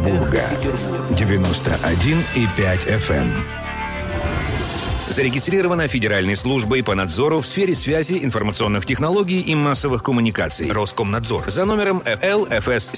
Петербурга. 91,5 FM. Зарегистрирована Федеральной службой по надзору в сфере связи, информационных технологий и массовых коммуникаций. Роскомнадзор. За номером ЛФС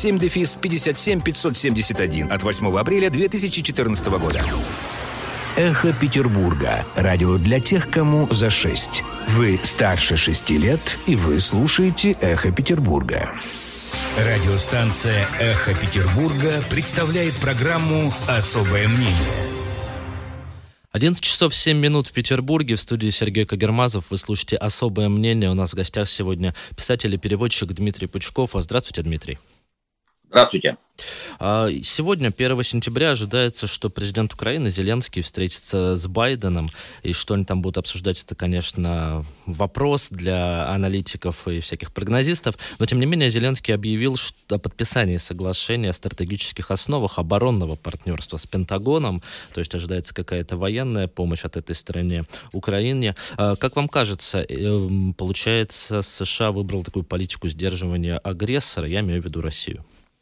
77-57571 от 8 апреля 2014 года. Эхо Петербурга. Радио для тех, кому за 6. Вы старше 6 лет, и вы слушаете Эхо Петербурга. Радиостанция Эхо Петербурга представляет программу «Особое мнение». 11 часов 7 минут в Петербурге. В студии Сергей Кагермазов. Вы слушаете «Особое мнение». У нас в гостях сегодня писатель и переводчик Дмитрий Пучков. Здравствуйте, Дмитрий. Здравствуйте. Сегодня, 1 сентября, ожидается, что президент Украины Зеленский встретится с Байденом. И что они там будут обсуждать, это, конечно, вопрос для аналитиков и всяких прогнозистов. Но, тем не менее, Зеленский объявил о подписании соглашения о стратегических основах оборонного партнерства с Пентагоном. То есть ожидается какая-то военная помощь от этой стороны Украине. Как вам кажется, получается, США выбрал такую политику сдерживания агрессора, я имею в виду Россию?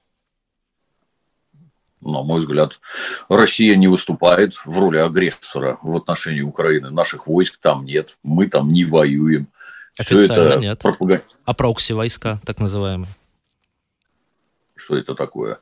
На мой взгляд, Россия не выступает в роли агрессора в отношении Украины. Наших войск там нет, мы там не воюем. Официально нет. А прокси-войска, так называемые? Что это такое?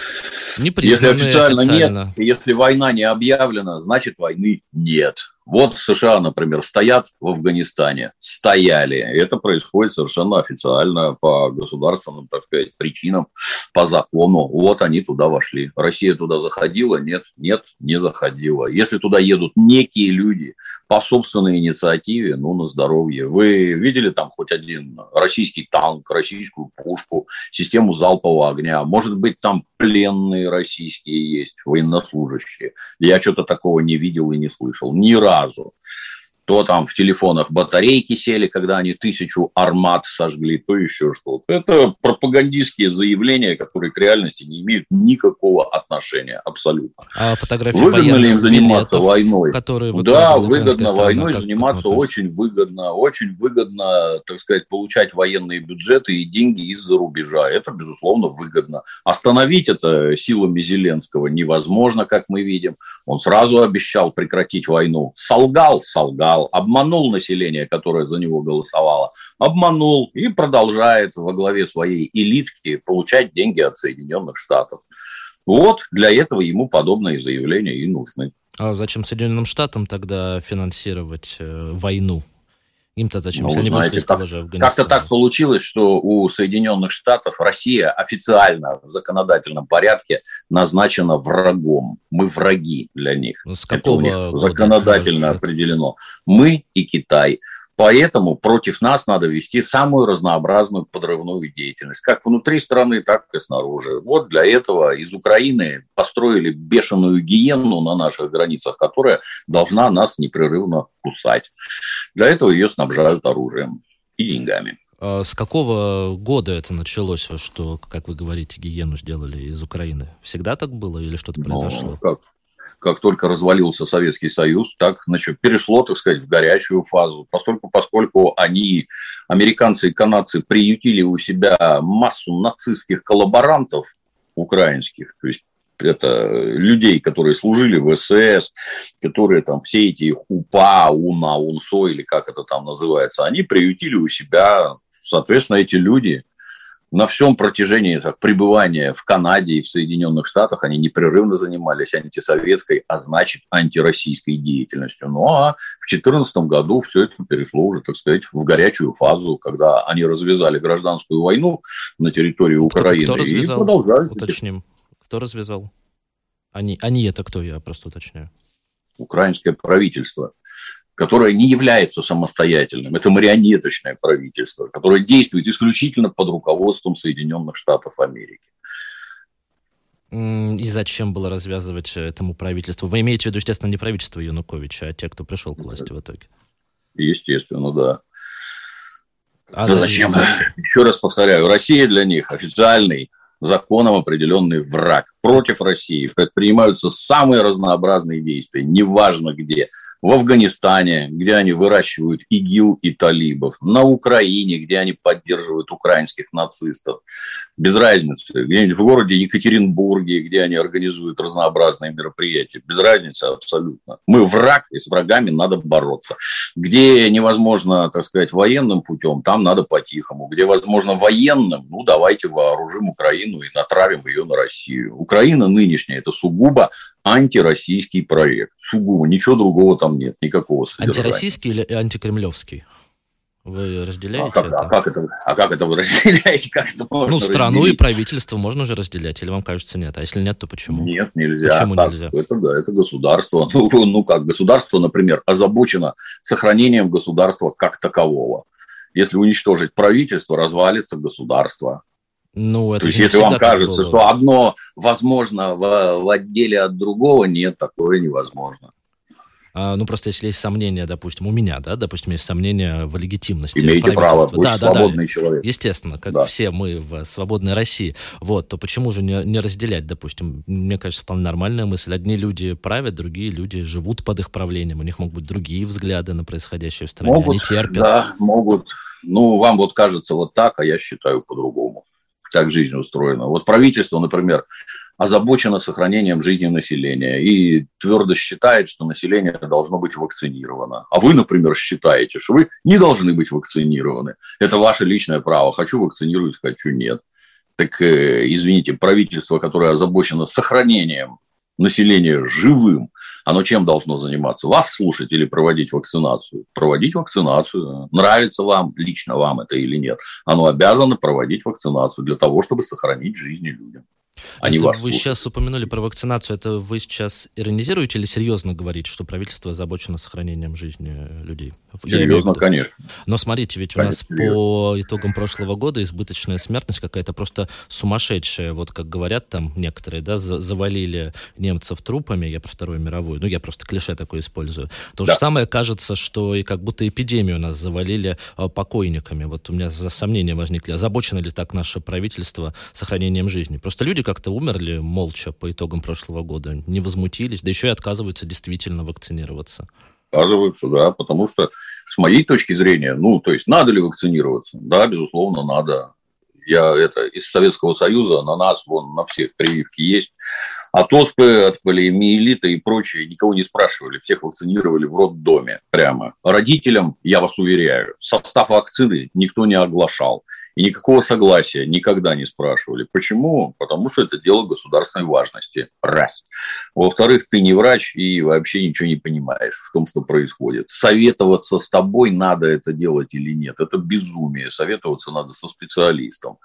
Если официально нет, если война не объявлена, значит войны нет. Вот США, например, стоят в Афганистане, стояли. Это происходит совершенно официально по государственным, так сказать, причинам, по закону. Вот они туда вошли. Россия туда заходила? Нет, не заходила. Если туда едут некие люди по собственной инициативе, на здоровье. Вы видели там хоть один российский танк, российскую пушку, систему залпового огня? Может быть, там пленные российские есть, военнослужащие? Я что-то такого не видел и не слышал. Ни разу. То там в телефонах батарейки сели, когда они 1000 армат сожгли, то еще что-то. Это пропагандистские заявления, которые к реальности не имеют никакого отношения, абсолютно. А фотографии выгодно ли им заниматься войной? Да, выгодно. Войной заниматься очень выгодно. Очень выгодно, так сказать, получать военные бюджеты и деньги из-за рубежа. Это, безусловно, выгодно. Остановить это силами Зеленского невозможно, как мы видим. Он сразу обещал прекратить войну. Солгал. Обманул население, которое за него голосовало, обманул и продолжает во главе своей элитки получать деньги от Соединенных Штатов. Вот для этого ему подобные заявления и нужны. А зачем Соединенным Штатам тогда финансировать войну? Им-то зачем, если они вышли из того же Афганистана? Как-то так получилось, что у Соединенных Штатов Россия официально в законодательном порядке назначена врагом. Мы враги для них. С какого это у них года законодательно определено. Мы и Китай. Поэтому против нас надо вести самую разнообразную подрывную деятельность. Как внутри страны, так и снаружи. Вот для этого из Украины построили бешеную гиену на наших границах, которая должна нас непрерывно кусать. Для этого ее снабжают оружием и деньгами. А с какого года это началось, что, как вы говорите, гиену сделали из Украины? Всегда так было или что-то произошло? Как только развалился Советский Союз, так перешло, так сказать, в горячую фазу. Поскольку они, американцы и канадцы, приютили у себя массу нацистских коллаборантов украинских, то есть это людей, которые служили в СС, которые там все эти УПА, УНА, УНСО, или как это там называется, они приютили у себя, соответственно, эти люди на всем протяжении пребывания в Канаде и в Соединенных Штатах они непрерывно занимались антисоветской, а значит антироссийской деятельностью. Ну а в 2014 году все это перешло уже, так сказать, в горячую фазу, когда они развязали гражданскую войну на территории Украины. Кто развязал? И продолжают. Уточним. Кто развязал? Они это кто, я просто уточняю. Украинское правительство, которое не является самостоятельным. Это марионеточное правительство, которое действует исключительно под руководством Соединенных Штатов Америки. И зачем было развязывать этому правительству? Вы имеете в виду, естественно, не правительство Януковича, а те, кто пришел к власти в итоге? Естественно, да. Зачем? Еще раз повторяю, Россия для них официальный, законом определенный враг. Против России предпринимаются самые разнообразные действия, неважно где. в Афганистане, где они выращивают ИГИЛ и талибов, на Украине, где они поддерживают украинских нацистов, без разницы, где-нибудь в городе Екатеринбурге, где они организуют разнообразные мероприятия, без разницы абсолютно. Мы враг, и с врагами надо бороться. Где невозможно, так сказать, военным путем, там надо по-тихому. Где возможно военным, ну давайте вооружим Украину и натравим ее на Россию. Украина нынешняя – это сугубо антироссийский проект. Сугубо, ничего другого там нет, никакого содержания. Антироссийский или антикремлевский? Вы разделяете как это вы разделяете? Как это можно страну разделить? И правительство можно же разделять, или вам кажется нет? А если нет, то почему? Нет, нельзя. Почему нельзя? Это государство. Государство, например, озабочено сохранением государства как такового. Если уничтожить правительство, развалится государство. Это То есть, если вам кажется, что одно возможно в отделе от другого, нет, такое невозможно. Просто если есть сомнения, допустим, у меня, допустим, есть сомнения в легитимности имеете правительства. Право, вы свободный человек. Естественно, как все мы в свободной России. То почему же не разделять, допустим? Мне кажется, вполне нормальная мысль. Одни люди правят, другие люди живут под их правлением. У них могут быть другие взгляды на происходящее в стране. Они терпят. Да, могут. Вам кажется так, а я считаю по-другому. Так жизнь устроена. Правительство, например, озабочено сохранением жизни населения и твердо считает, что население должно быть вакцинировано. А вы, например, считаете, что вы не должны быть вакцинированы. Это ваше личное право. Хочу вакцинируюсь, хочу нет. Так, извините, правительство, которое озабочено сохранением населения живым, оно чем должно заниматься? Вас слушать или проводить вакцинацию? Проводить вакцинацию. Нравится вам, лично вам это или нет. Оно обязано проводить вакцинацию для того, чтобы сохранить жизни людям. Если вы сейчас упомянули про вакцинацию, это вы сейчас иронизируете или серьезно говорите, что правительство озабочено сохранением жизни людей? Серьезно, конечно. Но смотрите, ведь у нас по итогам прошлого года избыточная смертность какая-то просто сумасшедшая. Как говорят там некоторые, завалили немцев трупами, я про Вторую мировую, я просто клише такое использую. То же самое кажется, что и как будто эпидемию нас завалили покойниками. У меня сомнения возникли, озабочено ли так наше правительство сохранением жизни. Просто люди как-то умерли молча по итогам прошлого года, не возмутились, да еще и отказываются действительно вакцинироваться. Отказываются, да, потому что с моей точки зрения, то есть надо ли вакцинироваться? Да, безусловно, надо. Из Советского Союза на нас, на всех прививки есть. От оспы, от полиомиелита и прочее никого не спрашивали. Всех вакцинировали в роддоме прямо. Родителям, я вас уверяю, состав вакцины никто не оглашал. И никакого согласия никогда не спрашивали. Почему? Потому что это дело государственной важности. Раз. Во-вторых, ты не врач и вообще ничего не понимаешь в том, что происходит. Советоваться с тобой, надо это делать или нет, это безумие. Советоваться надо со специалистом.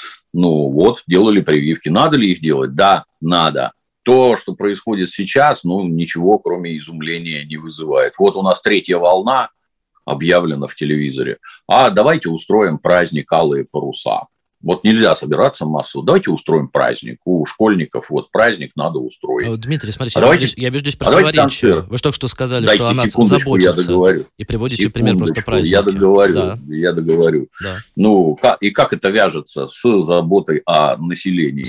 Делали прививки. Надо ли их делать? Да, надо. То, что происходит сейчас, ничего, кроме изумления, не вызывает. У нас 3-я волна объявлено в телевизоре. Давайте устроим праздник «Алые паруса». Нельзя собираться массово. Давайте устроим праздник. У школьников праздник надо устроить. Дмитрий, смотрите, я вижу здесь противоречие. Вы же только что сказали, что о нас заботятся. И приводите пример просто праздника. Я договорю. Да. И как это вяжется с заботой о населении?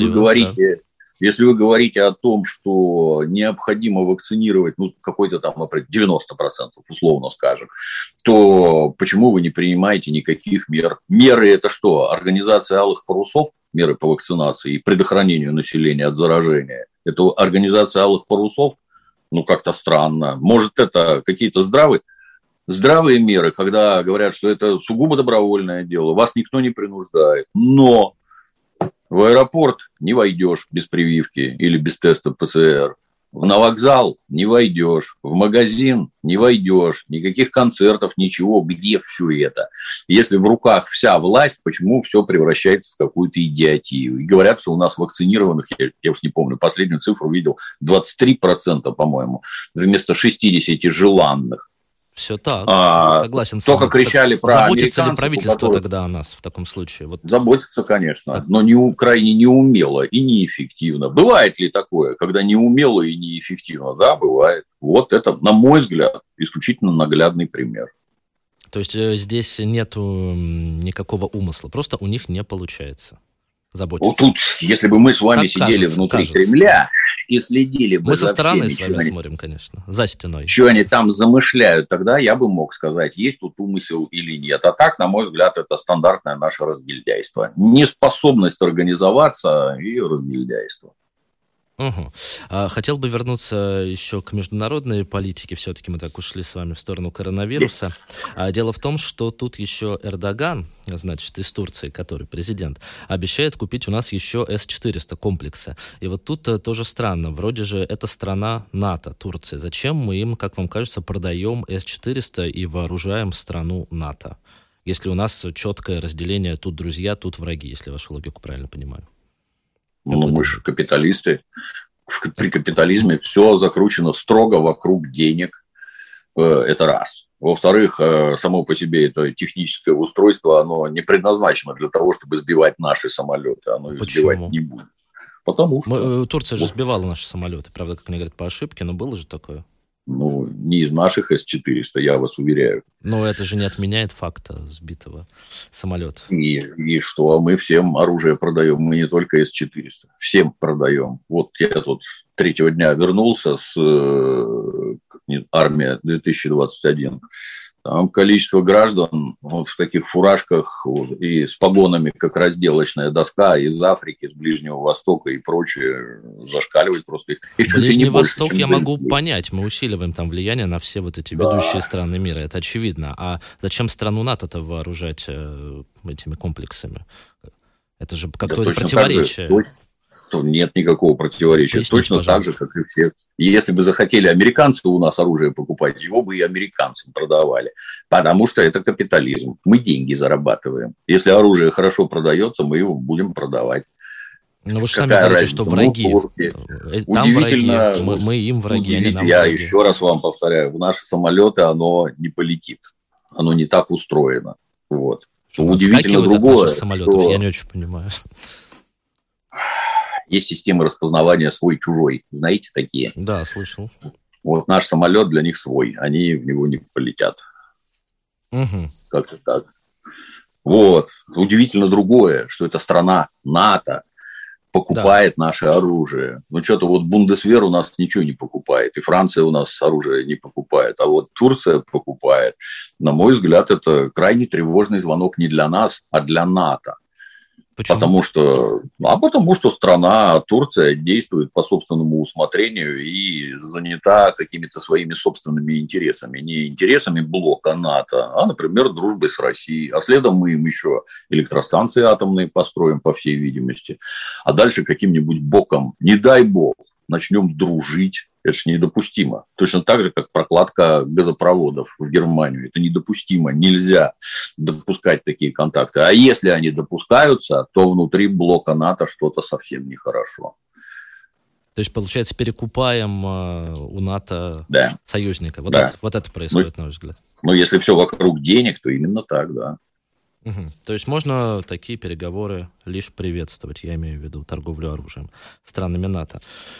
Если вы говорите о том, что необходимо вакцинировать, какой-то там, например, 90%, условно скажем, то почему вы не принимаете никаких мер? Меры – это что? Организация «Алых парусов», меры по вакцинации и предохранению населения от заражения. Это организация «Алых парусов»? Как-то странно. Может, это какие-то здравые меры, когда говорят, что это сугубо добровольное дело, вас никто не принуждает. Но в аэропорт не войдешь без прививки или без теста ПЦР. На вокзал не войдешь, в магазин не войдешь, никаких концертов, ничего. Где все это? Если в руках вся власть, почему все превращается в какую-то идиотию? И говорят, что у нас вакцинированных, я уж не помню, последнюю цифру видел, 23%, по-моему, вместо 60 желанных. Все так, согласен с вами. Только кричали про заботится ли правительство тогда о нас в таком случае? Заботится, конечно, но крайне неумело и неэффективно. Бывает ли такое, когда неумело и неэффективно? Да, бывает. Это, на мой взгляд, исключительно наглядный пример. То есть здесь нету никакого умысла, просто у них не получается заботиться. Тут, если бы мы с вами сидели внутри Кремля, и следили бы Мы со за стороны всеми, с вами смотрим, конечно, за стеной. что они там замышляют, тогда я бы мог сказать, есть тут умысел или нет. А так, на мой взгляд, это стандартное наше разгильдяйство. Неспособность организоваться и разгильдяйство. Угу. Хотел бы вернуться еще к международной политике. Все-таки мы так ушли с вами в сторону коронавируса. Дело в том, что тут еще Эрдоган, значит, из Турции, который президент, обещает купить у нас еще С-400 комплексы. И вот тут тоже странно. Вроде же это страна НАТО, Турция. Зачем мы им, как вам кажется, продаем С-400 и вооружаем страну НАТО? Если у нас четкое разделение, тут друзья, тут враги, если вашу логику правильно понимаю. Ну, мы же капиталисты. При капитализме все закручено строго вокруг денег. Это раз. Во-вторых, само по себе это техническое устройство, оно не предназначено для того, чтобы сбивать наши самолеты. Оно их сбивать не будет. Потому что... Турция же сбивала наши самолеты, правда, как они говорят, по ошибке, но было же такое. Ну, не из наших С-400, я вас уверяю. Но это же не отменяет факта сбитого самолета. И что? Мы всем оружие продаем. Мы не только С-400. Всем продаем. Вот я тут третьего дня вернулся с армия 2021. Там количество граждан вот в таких фуражках и с погонами, как разделочная доска, из Африки, с Ближнего Востока и прочее, зашкаливает просто. Ближний Восток я могу понять. Мы усиливаем там влияние на все вот эти ведущие страны мира. Это очевидно. А зачем страну НАТО-то вооружать этими комплексами? Это же как-то противоречие. Нет никакого противоречия. Поясните, точно пожалуйста. Так же, как и все. И если бы захотели американцы у нас оружие покупать, его бы и американцам продавали. Потому что это капитализм. Мы деньги зарабатываем. Если оружие хорошо продается, мы его будем продавать. Но вы же сами говорите, что враги. Там удивительно, враги, мы им враги, они нам я враги. еще раз вам повторяю, в наши самолеты оно не полетит. Оно не так устроено. Вот. Удивительно другое. Самолетов, что... Я не очень понимаю. Есть системы распознавания свой-чужой. Знаете такие? Да, слышал. Вот наш самолет для них свой. Они в него не полетят. Угу. Как-то так. Вот. Удивительно другое, что эта страна НАТО покупает наше оружие. Ну, что-то вот Бундесвер у нас ничего не покупает. И Франция у нас оружие не покупает. А вот Турция покупает. На мой взгляд, это крайне тревожный звонок не для нас, а для НАТО. Почему? Потому что страна, Турция, действует по собственному усмотрению и занята какими-то своими собственными интересами. Не интересами блока НАТО, а, например, дружбой с Россией. А следом мы им еще электростанции атомные построим, по всей видимости. А дальше каким-нибудь боком, не дай бог, начнем дружить. Это же недопустимо. Точно так же, как прокладка газопроводов в Германию. Это недопустимо. Нельзя допускать такие контакты. А если они допускаются, то внутри блока НАТО что-то совсем нехорошо. То есть, получается, перекупаем у НАТО союзника. Вот это происходит, на ваш взгляд. Ну, если все вокруг денег, то именно так, да. Угу. То есть можно такие переговоры лишь приветствовать, я имею в виду торговлю оружием странами НАТО.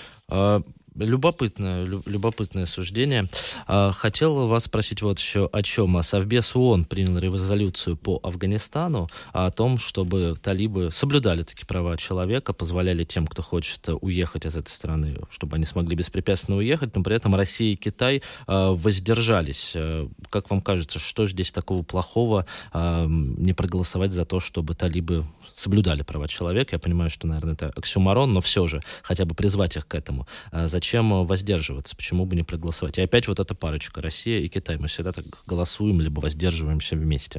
Любопытное суждение. Хотел вас спросить вот еще о чем. Совбез ООН принял резолюцию по Афганистану о том, чтобы талибы соблюдали такие права человека, позволяли тем, кто хочет уехать из этой страны, чтобы они смогли беспрепятственно уехать, но при этом Россия и Китай воздержались. Как вам кажется, что здесь такого плохого не проголосовать за то, чтобы талибы соблюдали права человека? Я понимаю, что, наверное, это оксюморон, но все же хотя бы призвать их к этому. Зачем воздерживаться? Почему бы не проголосовать? И опять вот эта парочка, Россия и Китай. Мы всегда так голосуем, либо воздерживаемся вместе.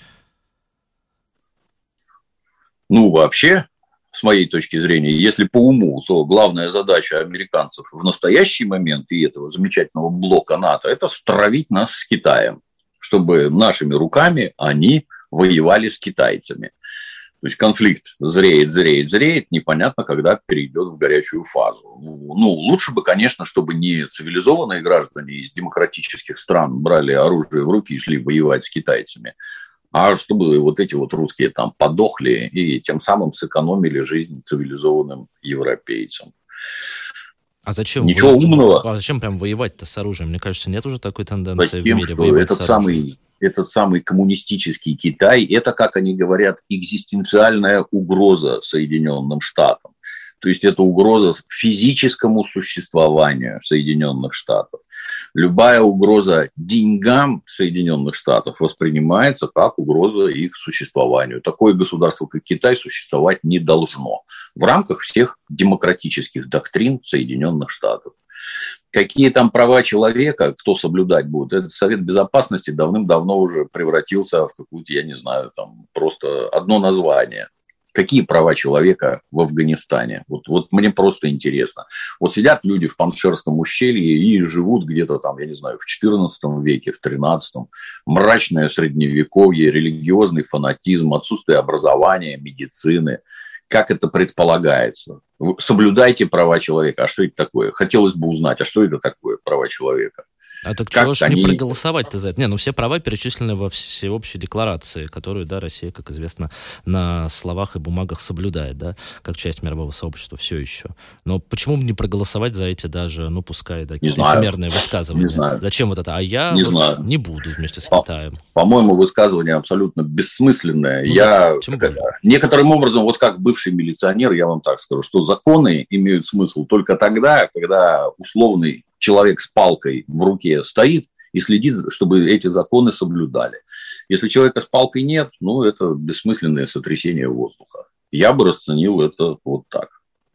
Ну, вообще, с моей точки зрения, если по уму, то главная задача американцев в настоящий момент и этого замечательного блока НАТО – это стравить нас с Китаем, чтобы нашими руками они воевали с китайцами. То есть конфликт зреет, непонятно, когда перейдет в горячую фазу. Ну, лучше бы, конечно, чтобы не цивилизованные граждане из демократических стран брали оружие в руки и шли воевать с китайцами, а чтобы вот эти вот русские там подохли и тем самым сэкономили жизнь цивилизованным европейцам. А зачем Ничего умного. А зачем прям воевать-то с оружием? Мне кажется, нет уже такой тенденции в мире воевать с оружием. Этот самый коммунистический Китай, это, как они говорят, экзистенциальная угроза Соединенным Штатам. То есть это угроза физическому существованию Соединенных Штатов. Любая угроза деньгам Соединенных Штатов воспринимается как угроза их существованию. Такое государство, как Китай, существовать не должно в рамках всех демократических доктрин Соединенных Штатов. Какие там права человека, кто соблюдать будет, этот Совет Безопасности давным-давно уже превратился в какую-то, я не знаю, там просто одно название. Какие права человека в Афганистане? Вот мне просто интересно. Вот сидят люди в Паншерском ущелье и живут где-то там, я не знаю, в XIV веке, в XIII. Мрачное средневековье, религиозный фанатизм, отсутствие образования, медицины. Как это предполагается? Соблюдайте права человека. А что это такое? Хотелось бы узнать, а что это такое права человека? А так чего же не проголосовать-то за это? Не, ну все права перечислены во всеобщей декларации, которую, да, Россия, как известно, на словах и бумагах соблюдает, да, как часть мирового сообщества все еще. Но почему бы не проголосовать за эти даже, ну, пускай, да, какие-то эфемерные высказывания? Не знаю. Зачем вот это? А я не буду вместе с Китаем. По-моему, высказывание абсолютно бессмысленное. Некоторым образом, вот как бывший милиционер, я вам так скажу, что законы имеют смысл только тогда, когда условный человек с палкой в руке стоит и следит, чтобы эти законы соблюдали. Если человека с палкой нет, ну, это бессмысленное сотрясение воздуха. Я бы расценил это вот так.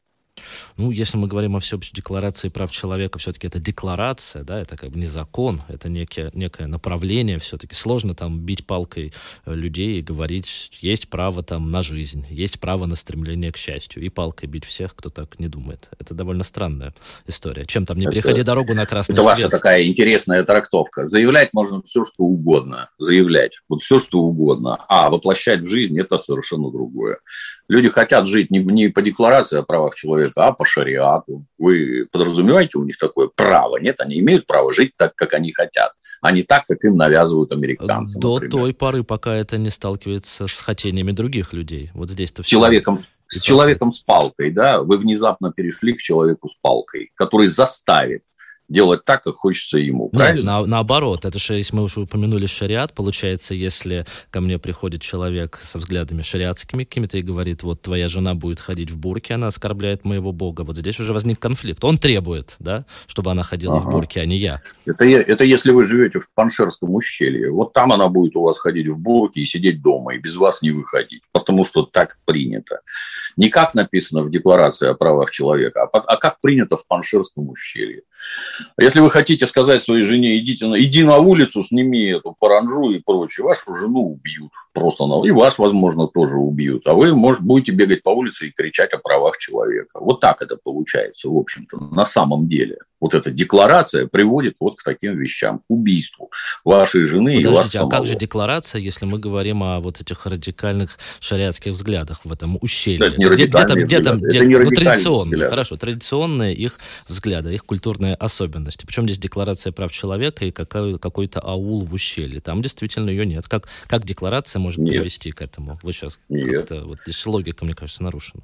Ну, если мы говорим о всеобщей декларации прав человека, все-таки это декларация, да, это как бы не закон, это некое направление все-таки. Сложно там бить палкой людей и говорить, есть право там на жизнь, есть право на стремление к счастью, и палкой бить всех, кто так не думает. Это довольно странная история. Чем там, не переходи дорогу на красный свет. Это ваша такая интересная трактовка. Заявлять можно все, что угодно. Заявлять. Вот все, что угодно. А воплощать в жизнь – это совершенно другое. Люди хотят жить не по декларации о правах человека, а по шариату. Вы подразумеваете у них такое право? Нет, они имеют право жить так, как они хотят, а не так, как им навязывают американцы. До той поры, пока это не сталкивается с хотениями других людей. Вот здесь-то все. С человеком с палкой, да? Вы внезапно перешли к человеку с палкой, который заставит делать так, как хочется ему, правильно? Нет, наоборот. Это же, если мы уже упомянули шариат, получается, если ко мне приходит человек со взглядами шариатскими какими-то и говорит, вот твоя жена будет ходить в бурке, она оскорбляет моего бога, вот здесь уже возник конфликт. Он требует, да, чтобы она ходила в бурке, а не я. Это если вы живете в Паншерском ущелье. Вот там она будет у вас ходить в бурке и сидеть дома, и без вас не выходить, потому что так принято. Не как написано в Декларации о правах человека, а как принято в Паншерском ущелье. Если вы хотите сказать своей жене, иди на улицу, сними эту паранджу и прочее, вашу жену убьют. Просто и вас, возможно, тоже убьют. А вы, может, будете бегать по улице и кричать о правах человека. Вот так это получается, в общем-то, на самом деле. Вот эта декларация приводит вот к таким вещам, к убийству вашей жены и вас самого. А как же декларация, если мы говорим о вот этих радикальных шариатских взглядах в этом ущелье? Это не радикальные взгляды. Это не радикальные взгляды. Хорошо, традиционные их взгляды, их культурные особенности. Причем здесь декларация прав человека и какой-то аул в ущелье. Там действительно ее нет. Как декларация может привести к этому? Вы сейчас как-то... Вот здесь логика, мне кажется, нарушена.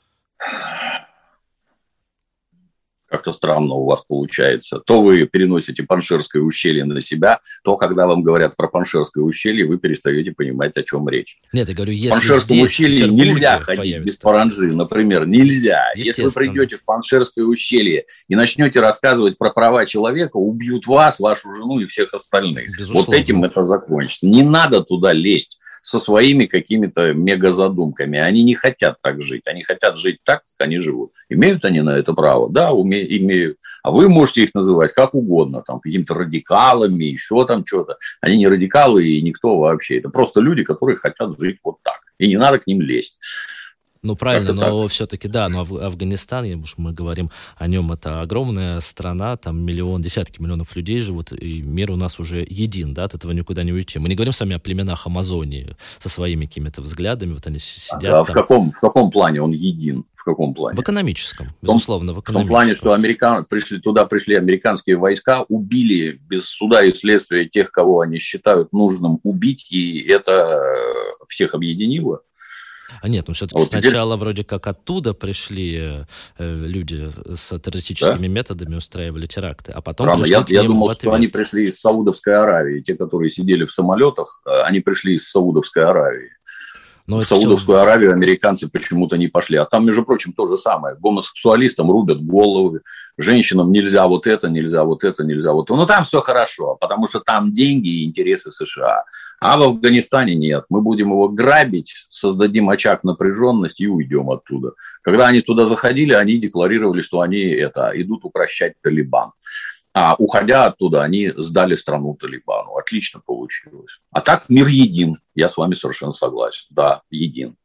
Как-то странно у вас получается. То вы переносите Паншерское ущелье на себя, то, когда вам говорят про Паншерское ущелье, вы перестаете понимать, о чем речь. Нет, я говорю, если в Паншерском ущелье нельзя ходить без паранджи, например, нельзя. Если вы придете в Паншерское ущелье и начнете рассказывать про права человека, убьют вас, вашу жену и всех остальных. Безусловно. Вот этим это закончится. Не надо туда лезть со своими какими-то мегазадумками. Они не хотят так жить. Они хотят жить так, как они живут. Имеют они на это право? Да, имеют. А вы можете их называть как угодно. Там, какими-то радикалами, еще там что-то. Они не радикалы и никто вообще. Это просто люди, которые хотят жить вот так. И не надо к ним лезть. Ну, правильно, но все-таки, да, но Афганистан, уж мы говорим о нем, это огромная страна, там десятки миллионов людей живут, и мир у нас уже един, да, от этого никуда не уйти. Мы не говорим с вами о племенах Амазонии со своими какими-то взглядами, вот они сидят там. В каком плане он един? В каком плане? В экономическом, безусловно, в экономическом. В том плане, что туда пришли американские войска, убили без суда и следствия тех, кого они считают нужным убить, и это всех объединило. А нет, ну все-таки вот сначала теперь... вроде как оттуда пришли люди с террористическими методами, устраивали теракты, а потом я думал, что они пришли из Саудовской Аравии. Те, которые сидели в самолетах, они пришли из Саудовской Аравии. Но в Саудовскую Аравию американцы почему-то не пошли. А там, между прочим, то же самое. Гомосексуалистам рубят головы, женщинам нельзя вот это, нельзя вот это, нельзя вот это. Но там все хорошо, потому что там деньги и интересы США. А в Афганистане нет. Мы будем его грабить, создадим очаг напряженности и уйдем оттуда. Когда они туда заходили, они декларировали, что они идут укрощать Талибан. А уходя оттуда, они сдали страну Талибану. Отлично получилось. А так мир един. Я с вами совершенно согласен. Да, един.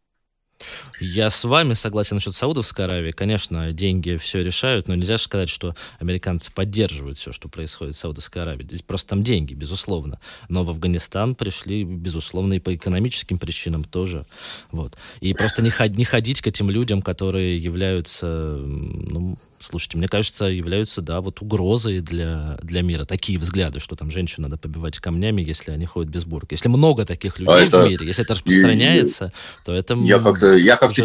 Я с вами согласен насчет Саудовской Аравии. Конечно, деньги все решают, но нельзя сказать, что американцы поддерживают все, что происходит в Саудовской Аравии. Здесь просто там деньги, безусловно. Но в Афганистан пришли, безусловно, и по экономическим причинам тоже. Вот. И просто не ходить к этим людям, которые являются, слушайте, мне кажется, являются, угрозой для мира. Такие взгляды, что там женщин надо побивать камнями, если они ходят без бурки. Если много таких людей в мире, если это распространяется, то это... Я как-то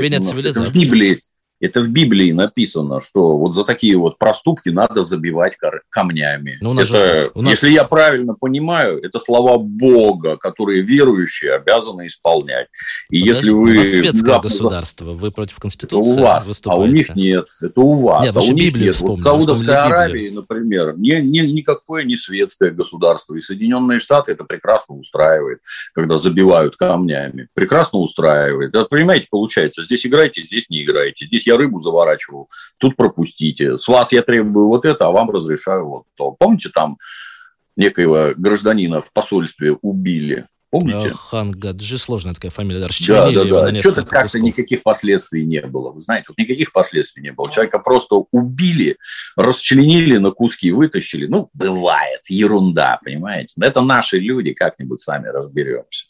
теряюсь. Это в Библии написано, что вот за такие вот проступки надо забивать камнями. Если я правильно понимаю, это слова Бога, которые верующие обязаны исполнять. И если вы... У нас светское государство, вы против Конституции выступаете. А у них нет, это у вас. Нет, у них Библию нет. Вот в Саудовской Аравии, например, никакое не светское государство. И Соединенные Штаты это прекрасно устраивает, когда забивают камнями. Прекрасно устраивает. Да, понимаете, получается, здесь играйте, здесь не играйте. Здесь я рыбу заворачивал, тут пропустите. С вас я требую вот это, а вам разрешаю вот то. Помните, там некоего гражданина в посольстве убили? Помните? Хан Гаджи, сложная такая фамилия. Да. Что-то как-то никаких последствий не было. Вы знаете, вот никаких последствий не было. Человека просто убили, расчленили на куски, вытащили. Бывает, ерунда, понимаете? Это наши люди, как-нибудь сами разберемся.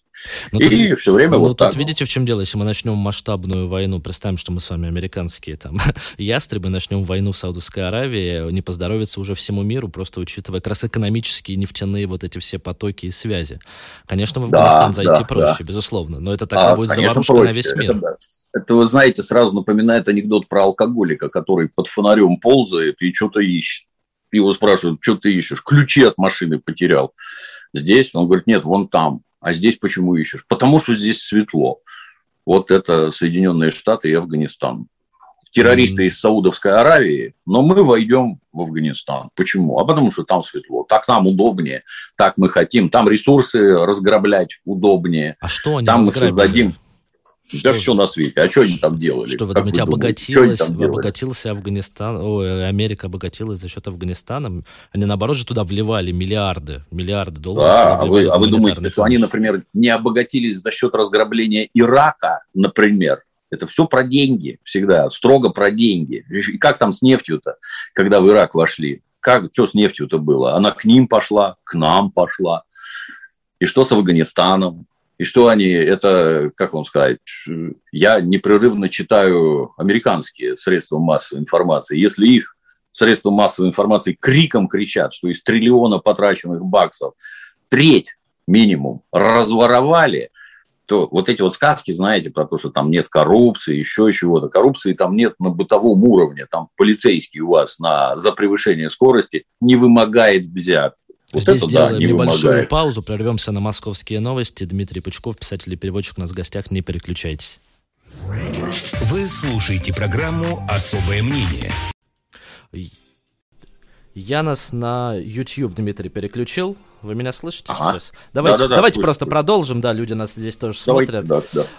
И все время вот так. Тут видите, в чем дело? Если мы начнем масштабную войну, представим, что мы с вами американские ястребы, начнем войну в Саудовской Аравии, не поздоровится уже всему миру, просто учитывая как раз экономические, нефтяные вот эти все потоки и связи. Конечно, в Афганистан зайти проще, безусловно, но это тогда будет заварушка на весь мир. Это, вы знаете, сразу напоминает анекдот про алкоголика, который под фонарем ползает и что-то ищет. Его спрашивают, что ты ищешь? Ключи от машины потерял. Здесь? Он говорит, нет, вон там. А здесь почему ищешь? Потому что здесь светло. Вот это Соединенные Штаты и Афганистан. Террористы из Саудовской Аравии, но мы войдем в Афганистан. Почему? А потому что там светло. Так нам удобнее, так мы хотим. Там ресурсы разграблять удобнее. А что они там разграбили? Мы создадим... Да все на свете. А что они там делали? Что вы думаете, обогатился Афганистан, Америка обогатилась за счет Афганистана? Они, наоборот, же туда вливали миллиарды долларов. Да, а вы думаете, что они, например, не обогатились за счет разграбления Ирака, например? Это все про деньги всегда, строго про деньги. И как там с нефтью-то, когда в Ирак вошли? Что с нефтью-то было? Она к ним пошла, к нам пошла. И что с Афганистаном? И что они, это, как вам сказать, я непрерывно читаю американские средства массовой информации. Если их средства массовой информации криком кричат, что из триллиона потраченных баксов треть минимум разворовали, то вот эти вот сказки, знаете, про то, что там нет коррупции, еще чего-то. Коррупции там нет на бытовом уровне. Там полицейский у вас за превышение скорости не вымогает взятки. Вот здесь сделаем небольшую паузу, прервемся на московские новости. Дмитрий Пучков, писатель и переводчик, у нас в гостях, не переключайтесь. Вы слушаете программу «Особое мнение». Я нас на YouTube, Дмитрий, переключил. Вы меня слышите сейчас? Давайте просто продолжим, люди нас здесь тоже смотрят.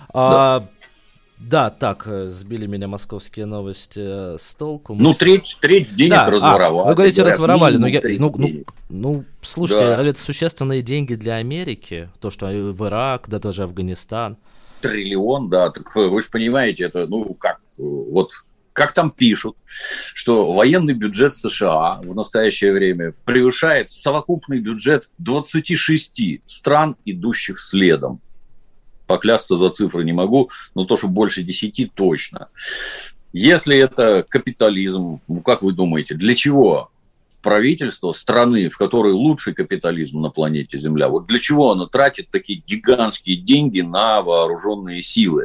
Да, так, сбили меня московские новости с толку. Треть денег разворовали. Вы говорите, разворовали, слушайте, это существенные деньги для Америки, то, что в Ирак, да даже Афганистан. Триллион, да, так вы же понимаете, это, как там пишут, что военный бюджет США в настоящее время превышает совокупный бюджет 26 стран, идущих следом. Поклясться за цифры не могу, но то, что больше 10, точно. Если это капитализм, как вы думаете, для чего правительство страны, в которой лучший капитализм на планете Земля, вот для чего оно тратит такие гигантские деньги на вооруженные силы?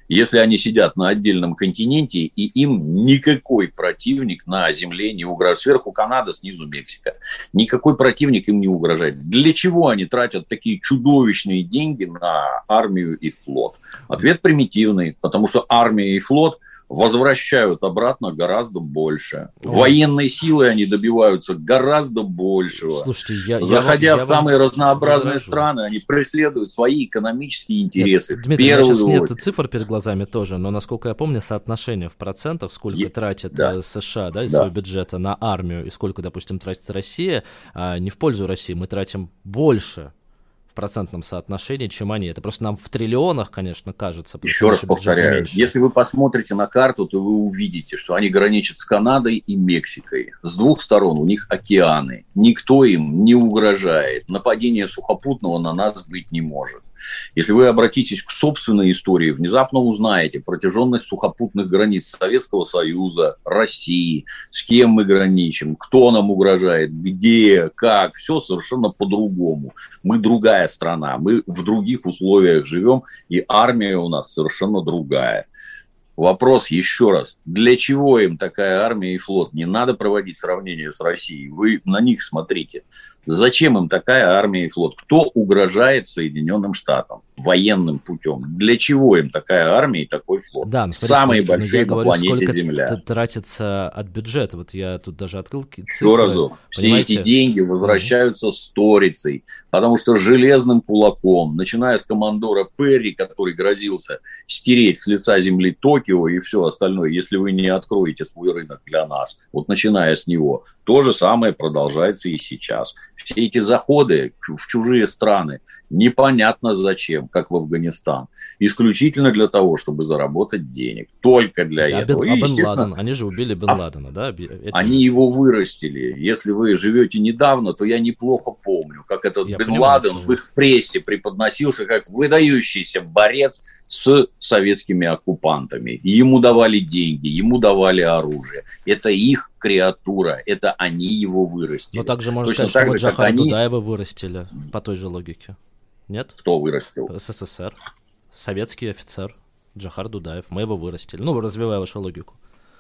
если они сидят на отдельном континенте, и им никакой противник на земле не угрожает. Сверху Канада, снизу Мексика. Никакой противник им не угрожает. Для чего они тратят такие чудовищные деньги на армию и флот? Ответ примитивный, потому что армия и флот возвращают обратно гораздо больше. Военной силой они добиваются гораздо большего. Слушайте, заходя в самые разнообразные страны, они преследуют свои экономические интересы. Дмитрий, у меня сейчас нет цифр перед глазами тоже, но, насколько я помню, соотношение в процентах, сколько тратит США из своего бюджета на армию и сколько, допустим, тратит Россия, не в пользу России. Мы тратим больше в процентном соотношении, чем они. Это просто нам в триллионах, конечно, кажется. Еще раз повторяю, если вы посмотрите на карту, то вы увидите, что они граничат с Канадой и Мексикой. С двух сторон у них океаны. Никто им не угрожает. Нападения сухопутного на нас быть не может. Если вы обратитесь к собственной истории, внезапно узнаете протяженность сухопутных границ Советского Союза, России, с кем мы граничим, кто нам угрожает, где, как, все совершенно по-другому. Мы другая страна, мы в других условиях живем, и армия у нас совершенно другая. Вопрос еще раз, для чего им такая армия и флот? Не надо проводить сравнение с Россией, вы на них смотрите. Зачем им такая армия и флот? Кто угрожает Соединенным Штатам военным путем? Для чего им такая армия и такой флот? Да, смотрите, самые большие на планете сколько Земля. Тратится от бюджета. Вот я тут даже открыл цифры. Еще разу, все эти деньги возвращаются сторицей, потому что железным кулаком, начиная с командора Перри, который грозился стереть с лица земли Токио и все остальное, если вы не откроете свой рынок для нас, вот начиная с него, то же самое продолжается и сейчас. Все эти заходы в чужие страны, непонятно зачем, как в Афганистан, исключительно для того, чтобы заработать денег. Только для этого. Они же убили Бен Ладена, да? Они его вырастили. Если вы живете недавно, то я неплохо помню, как этот Бен Ладен в их прессе преподносился как выдающийся борец с советскими оккупантами. Ему давали деньги, ему давали оружие. Это их креатура, это они его вырастили. Но также можно сказать, что вот Джохара Дудаева вырастили по той же логике. Нет? Кто вырастил? СССР. Советский офицер Джохар Дудаев. Мы его вырастили. Ну, развивая вашу логику.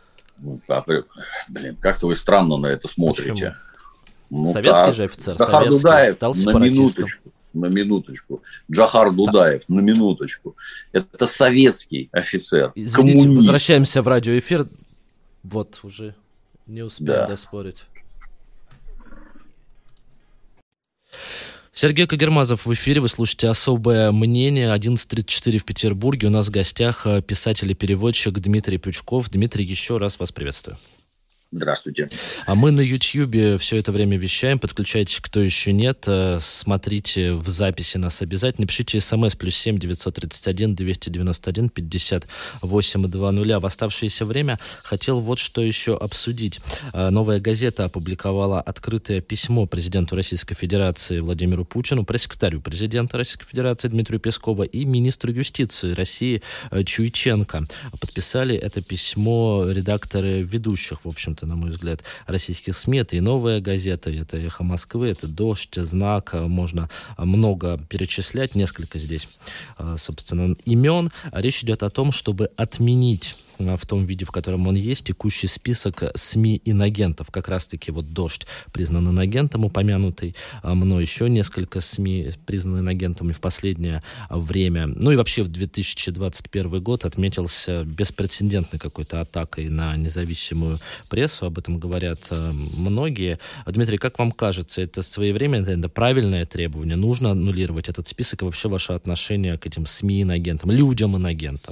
Как-то вы странно на это смотрите. Советский же офицер. Джохар Дудаев, стал сепаратистом. На минуточку. Джохар Дудаев, на минуточку. Это советский офицер. Извините, коммунист. Возвращаемся в радиоэфир. Вот, уже не успел доспорить. Сергей Кагермазов в эфире. Вы слушаете «Особое мнение». 11:34 в Петербурге. У нас в гостях писатель и переводчик Дмитрий Пучков. Дмитрий, еще раз вас приветствую. Здравствуйте. А мы на Ютьюбе все это время вещаем. Подключайтесь, кто еще нет. Смотрите в записи нас обязательно. Пишите смс +7 931 291 58 00. В оставшееся время хотел вот что еще обсудить. Новая газета опубликовала открытое письмо президенту Российской Федерации Владимиру Путину, пресс-секретарю президента Российской Федерации Дмитрию Пескову и министру юстиции России Чуйченко. Подписали это письмо редакторы ведущих, в общем-то, на мой взгляд, российских СМИ. Это и «Новая газета», это «Эхо Москвы», это «Дождь», «Знак». Можно много перечислять, несколько здесь, собственно, имен. Речь идет о том, чтобы отменить в том виде, в котором он есть, текущий список СМИ-инагентов. Как раз-таки вот «Дождь» признан инагентом, упомянутый мной. Еще несколько СМИ признаны инагентами в последнее время. Ну и вообще в 2021 год отметился беспрецедентной какой-то атакой на независимую прессу. Об этом говорят многие. Дмитрий, как вам кажется, это своевременное, это правильное требование? Нужно аннулировать этот список? И вообще ваше отношение к этим СМИ-инагентам, людям-инагентам?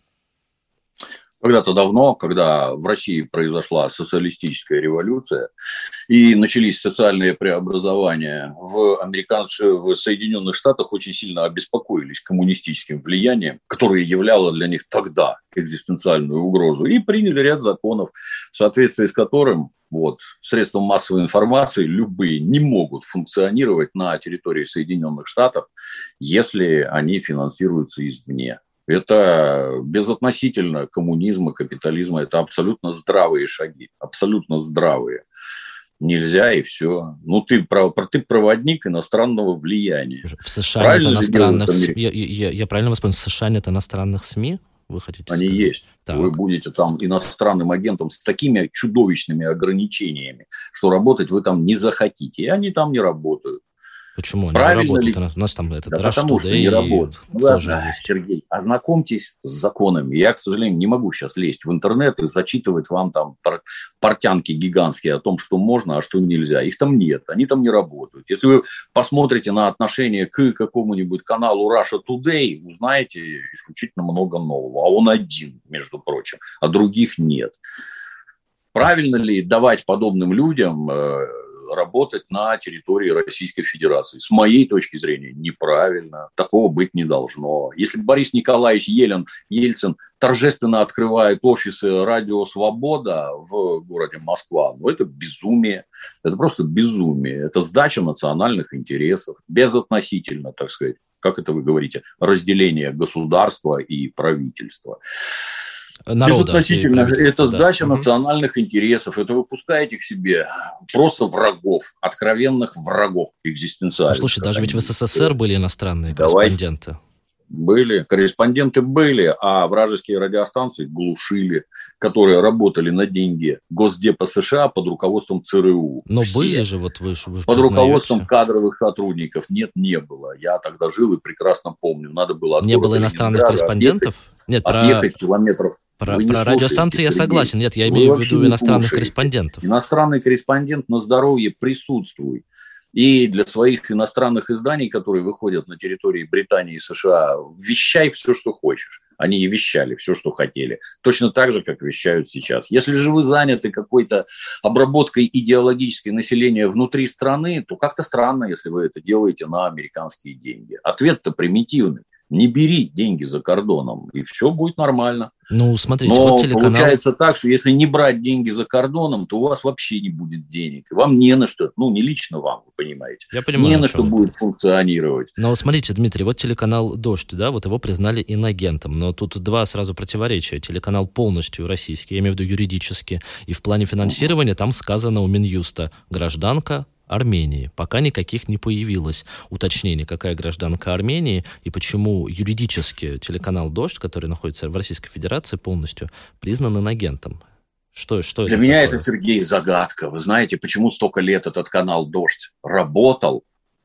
Когда-то давно, когда в России произошла социалистическая революция и начались социальные преобразования, в Соединенных Штатах очень сильно обеспокоились коммунистическим влиянием, которое являло для них тогда экзистенциальную угрозу, и приняли ряд законов, в соответствии с которым средства массовой информации любые не могут функционировать на территории Соединенных Штатов, если они финансируются извне. Это безотносительно коммунизма, капитализма, это абсолютно здравые шаги, абсолютно здравые. Нельзя и все. Ты проводник иностранного влияния. В США нет иностранных СМИ. Я правильно вас понял, в США нет иностранных СМИ? вы хотите Они сказать? есть. Так. Вы будете там иностранным агентом с такими чудовищными ограничениями, что работать вы там не захотите. И они там не работают. Почему они Правильно не работают? ли? У нас там этот Да Rush потому что Today не работают. тоже Ладно, есть. Сергей, ознакомьтесь с законами. Я, к сожалению, не могу сейчас лезть в интернет и зачитывать вам там портянки гигантские о том, что можно, а что нельзя. Их там нет, они там не работают. Если вы посмотрите на отношение к какому-нибудь каналу Russia Today, узнаете исключительно много нового. А он один, между прочим, а других нет. Правильно ли давать подобным людям работать на территории Российской Федерации? С моей точки зрения, неправильно. Такого быть не должно. Если Борис Николаевич Ельцин торжественно открывает офисы «Радио Свобода» в городе Москва, ну, это безумие. Это просто безумие. Это сдача национальных интересов. Безотносительно, так сказать, как это вы говорите, разделение государства и правительства. Народа, безотносительно, это сдача национальных интересов. Это вы пускаете к себе просто врагов, откровенных врагов экзистенциальных. Ну, слушай, даже ведь в СССР были иностранные корреспонденты. Были, корреспонденты были, а вражеские радиостанции глушили, которые работали на деньги Госдепа США под руководством ЦРУ. Но все. Были же, вот вы под руководством кадровых сотрудников. Нет, не было. Я тогда жил и прекрасно помню. Надо было не было иностранных корреспондентов? Нет, отъехать километров. Про радиостанции я согласен. Нет, я имею в виду иностранных корреспондентов. Иностранный корреспондент на здоровье присутствует. И для своих иностранных изданий, которые выходят на территории Британии и США, вещай все, что хочешь. Они и вещали все, что хотели. Точно так же, как вещают сейчас. Если же вы заняты какой-то обработкой идеологической населения внутри страны, то как-то странно, если вы это делаете на американские деньги. Ответ-то примитивный. Не бери деньги за кордоном, и все будет нормально. Ну, смотрите, но вот телеканал... получается так, что если не брать деньги за кордоном, то у вас вообще не будет денег. И вам не на что, ну, не лично вам, вы понимаете. Я понимаю, не на что будет функционировать. Но смотрите, Дмитрий, вот телеканал «Дождь», да, вот его признали инагентом. Но тут два сразу противоречия. Телеканал полностью российский, я имею в виду юридически. И в плане финансирования там сказано у Минюста «гражданка Армении». Пока никаких не появилось уточнений, какая гражданка Армении и почему юридически телеканал «Дождь», который находится в Российской Федерации, полностью признан инагентом. Что это Для меня такое? это, Сергей, загадка. Вы знаете, почему столько лет этот канал «Дождь» работал,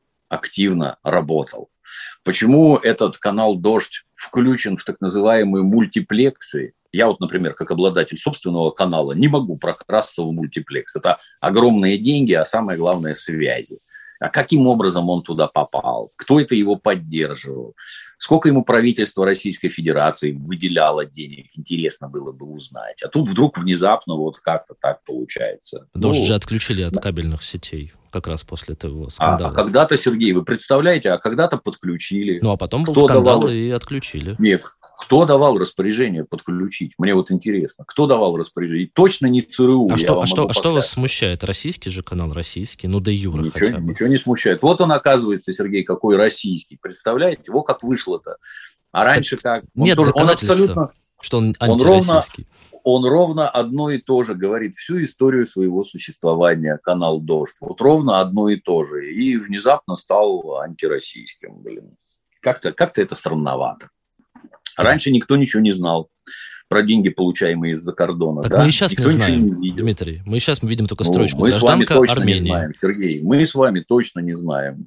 активно работал? Почему этот канал «Дождь» включен в так называемые мультиплексы? Я вот, например, как обладатель собственного канала не могу прокрасться в мультиплекс. Это огромные деньги, а самое главное – связи. А каким образом он туда попал? Кто это его поддерживал? Сколько ему правительство Российской Федерации выделяло денег? Интересно было бы узнать. А тут вдруг внезапно вот как-то так получается. «Дождь» же отключили от кабельных сетей как раз после этого скандала. А когда-то, Сергей, вы представляете, когда-то подключили. Ну, а потом был скандал и отключили. Нет, кто давал распоряжение подключить? Мне вот интересно. Кто давал распоряжение? И точно не ЦРУ. А что вас смущает? Российский же канал, российский? Ну, де юре хотя бы. Ничего не смущает. Вот он, оказывается, Сергей, какой российский. Представляете? Вот как вышло-то. А раньше как? Нет доказательства, что он антироссийский. Он ровно одно и то же говорит всю историю своего существования, канал «Дождь». Вот ровно одно и то же. И внезапно стал антироссийским. Блин. Как-то это странновато. Раньше никто ничего не знал про деньги, получаемые из-за кордона. Так да? мы и сейчас никто не знаем, не Дмитрий. Мы сейчас видим только строчку мы с вами «Гражданка точно Армении». Не знаем, Сергей. Мы с вами точно не знаем.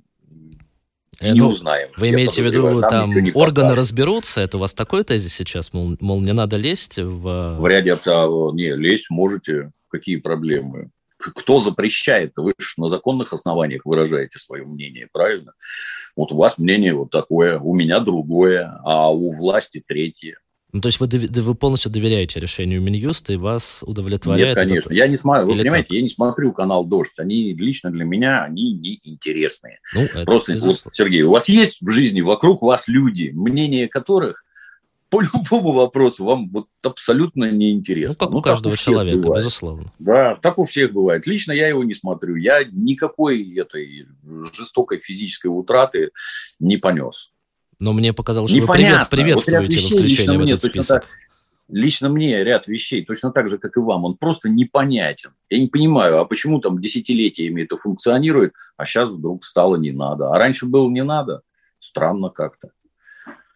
Не узнаем. Вы имеете в виду, там органы разберутся? Это у вас такой тезис сейчас? Мол, не надо лезть в ряде не, лезть можете. Какие проблемы? Кто запрещает? Вы же на законных основаниях выражаете свое мнение, правильно? Вот у вас мнение вот такое, у меня другое, а у власти третье. Ну, то есть вы полностью доверяете решению Минюста, и вас удовлетворяет? Нет, конечно. Я не смотрю, вы понимаете, я не смотрю канал «Дождь». Они лично для меня, они неинтересные. Ну, просто, вот, Сергей, у вас есть в жизни вокруг вас люди, мнение которых по любому вопросу вам вот абсолютно неинтересно. Ну, как у каждого человека, бывает. Безусловно. Да, так у всех бывает. Лично я его не смотрю. Я никакой этой жестокой физической утраты не понес. Но мне показалось, что вы приветствуете вот включение в этот список. Лично мне ряд вещей, точно так же, как и вам, он просто непонятен. Я не понимаю, а почему там десятилетиями это функционирует, а сейчас вдруг стало не надо. А раньше было не надо. Странно как-то.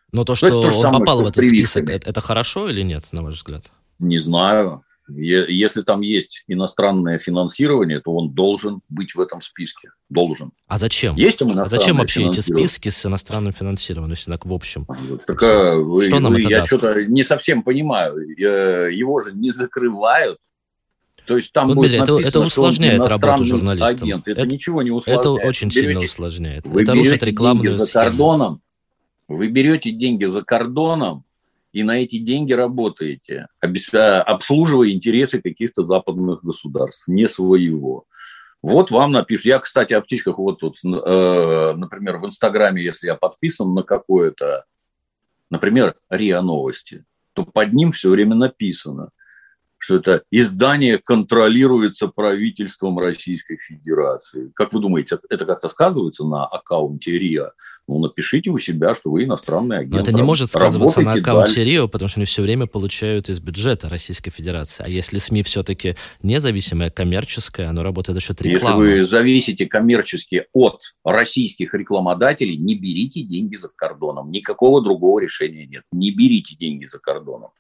Но то, что он попал в этот список, это хорошо или нет, на ваш взгляд? Не знаю. Если там есть иностранное финансирование, то он должен быть в этом списке. Должен. А зачем? Есть там зачем вообще эти списки с иностранным финансированием, если так в общем? Так, что нам это даст? Я что-то не совсем понимаю. Его же не закрывают. То есть там будет написано, это усложняет работу журналистам. Агент. Это ничего не усложняет. Это очень сильно усложняет. Это рушит рекламную схему. Вы берете деньги за кордоном, и на эти деньги работаете, обслуживая интересы каких-то западных государств, не своего. Вот вам напишут. Я, кстати, о птичках вот тут, например, в Инстаграме, если я подписан на какое-то, например, РИА Новости, то под ним все время написано, что это издание контролируется правительством Российской Федерации. Как вы думаете, это как-то сказывается на аккаунте РИА? Ну, напишите у себя, что вы иностранный агент. Но это не может сказываться на аккаунте РИА, потому что они все время получают из бюджета Российской Федерации. А если СМИ все-таки независимое, коммерческое, оно работает за счет рекламы. Если вы зависите коммерчески от российских рекламодателей, не берите деньги за кордоном. Никакого другого решения нет. Не берите деньги за кордоном.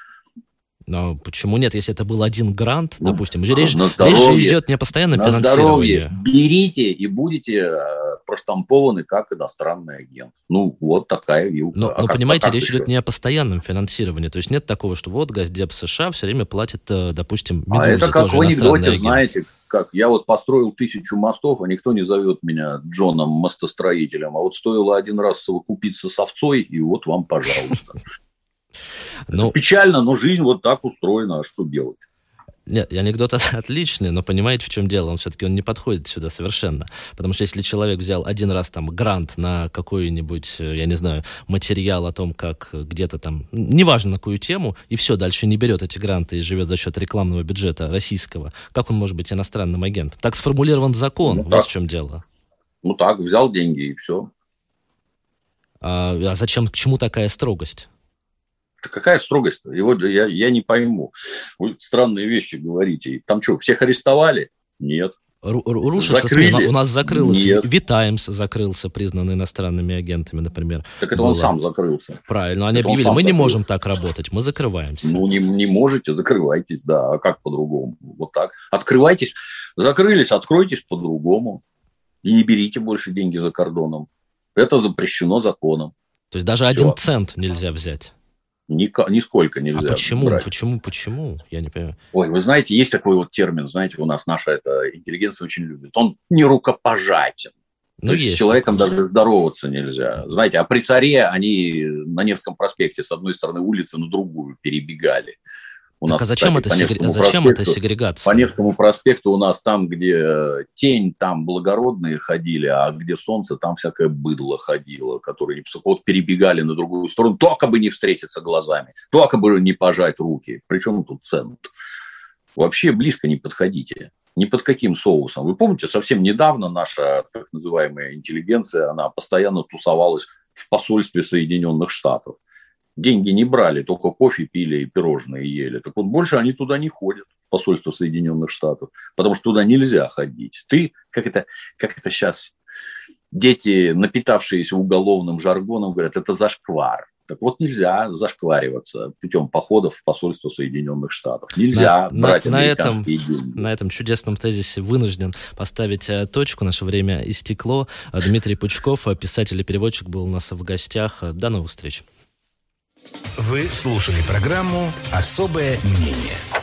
Но почему нет, если это был один грант, допустим? Речь же идет не о постоянном финансировании. Берите и будете проштампованы как иностранный агент. Ну, вот такая вилка. Но понимаете, речь идет не о постоянном финансировании. То есть нет такого, что вот Госдеп США все время платит, допустим, Медузе, это как тоже в иностранный анекдоте, агент. знаете, как я вот построил 1000 мостов, а никто не зовет меня Джоном мостостроителем. А вот стоило один раз совокупиться с овцой, и вот вам, пожалуйста. Печально, но жизнь вот так устроена, а что делать? Нет, анекдот отличный, но понимаете, в чем дело? Он все-таки не подходит сюда совершенно. Потому что если человек взял один раз там грант на какой-нибудь, я не знаю, материал о том, как где-то там, неважно на какую тему, и все, дальше не берет эти гранты и живет за счет рекламного бюджета российского, как он может быть иностранным агентом? Так сформулирован закон, вот так. В чем дело. Ну так, взял деньги и все. А зачем, к чему такая строгость? Какая строгость-то? Я не пойму. Вы странные вещи говорите. Там что, всех арестовали? Нет. Рушится СМИ. У нас закрылся. Витаймс закрылся, признанный иностранными агентами, например. Так это он сам закрылся. Правильно. Они объявили, мы не можем так работать, мы закрываемся. Ну, не можете, закрывайтесь, да. А как по-другому? Вот так. Открывайтесь. Закрылись, откройтесь по-другому. И не берите больше деньги за кордоном. Это запрещено законом. То есть даже 1 цент нельзя взять? Нисколько нельзя. А почему? Брать. Почему? Я не понимаю. Ой, вы знаете, есть такой вот термин, знаете, у нас наша интеллигенция очень любит. Он не рукопожатен. То есть с человеком даже здороваться нельзя. Знаете, а при царе они на Невском проспекте с одной стороны улицы на другую перебегали. Так, а зачем это сегрегация? По Невскому проспекту у нас там, где тень, там благородные ходили, а где солнце, там всякое быдло ходило, которые вот перебегали на другую сторону, только бы не встретиться глазами, только бы не пожать руки. Причем тут цент? Вообще близко не подходите. Ни под каким соусом. Вы помните, совсем недавно наша так называемая интеллигенция, она постоянно тусовалась в посольстве Соединенных Штатов. Деньги не брали, только кофе пили и пирожные ели. Так вот, больше они туда не ходят, в посольство Соединенных Штатов, потому что туда нельзя ходить. Как это сейчас дети, напитавшиеся уголовным жаргоном, говорят, это зашквар. Так вот, нельзя зашквариваться путем походов в посольство Соединенных Штатов. Нельзя брать американские деньги. На этом чудесном тезисе вынужден поставить точку. Наше время истекло. Дмитрий Пучков, писатель и переводчик, был у нас в гостях. До новых встреч. Вы слушали программу «Особое мнение».